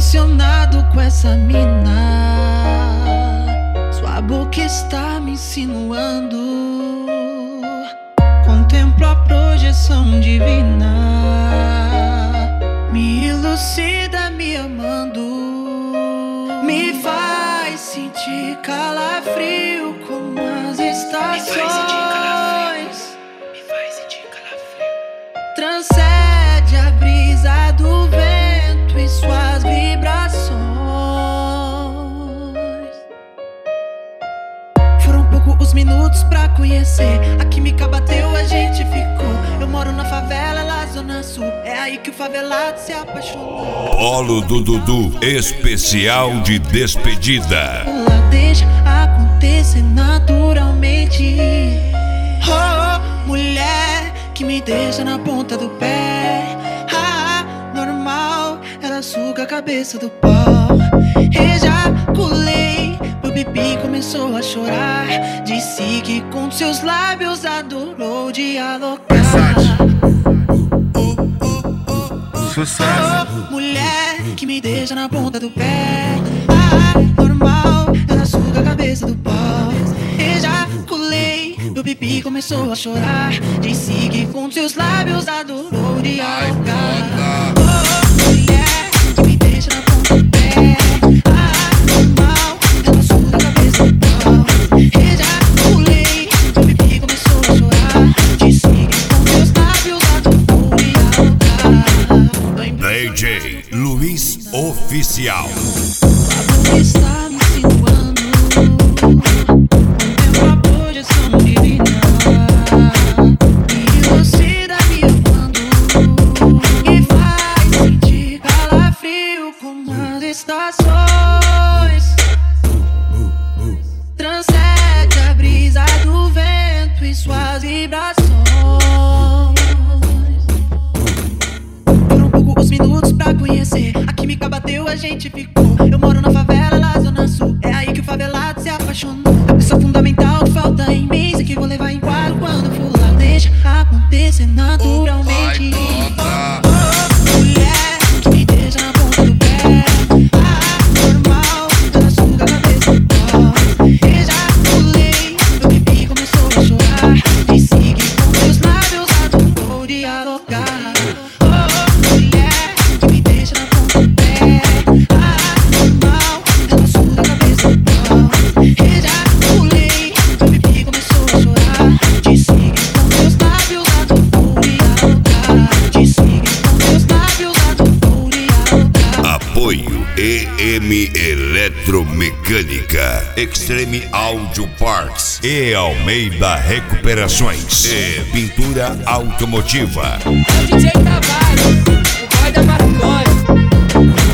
obsessionado com essa mina. Sua boca está me insinuando. Contemplo a projeção divina. Me elucida me amando. Me faz sentir calafrio como as estações. Transcende a brisa do vento e suas vibrações. Foram poucos os minutos pra conhecer. A química bateu, a gente ficou. Eu moro na favela, lá zona sul. É aí que o favelado se apaixonou. Polo do Dudu, especial de despedida. Deixa acontecer naturalmente. Oh, mulher que me deixa na ponta do pé. Normal, ela suga a cabeça do pau. Ejaculei, meu pipi começou a chorar. Disse que com seus lábios adorou dialogar. Sucesso. Mulher que me deixa na ponta do pé. Normal, ela suga a cabeça do pau. Ejaculei, meu pipi começou a chorar. Disse que com seus lábios adorou dialogar. Mulher que me deixa na ponta do pé. Normal, ela suga a cabeça do pau. Ejaculei, meu pipi começou a chorar. Disse que com seus lábios adorou dialogar. DJ Luiz Oficial. Está me insinuando. Contemplo a projeção divina. Me elucida me amando. Me faz sentir calafrio como as estações. Transcende a brisa do vento e suas vibrações. Foram poucos os minutos pra conhecer. A química bateu, a gente ficou. Eu moro na favela, lá zona sul. É aí que o favelado se apaixonou. Isso é fundamental, falta imensa que vou levar em quadro quando for lá. Deixa acontecer naturalmente. Mulher que me deixa na ponta do pé. Normal, ela suga a cabeça do pau. Ejaculei, meu pipi começou a chorar. Disse que com seus lábios adorou dialogar. Mulher que me deixa na ponta do pé. Normal, ela suga a cabeça do pau. Ejaculei, meu pipi começou a chorar. Disse que com seus lábios adorou dialogar. Disse que com seus lábios adorou dialogar. Apoio EM Eletromecânica, Extreme Audio Parts e Almeida Recuperações e Pintura Automotiva. DJ Tavares, o pai da Marconi.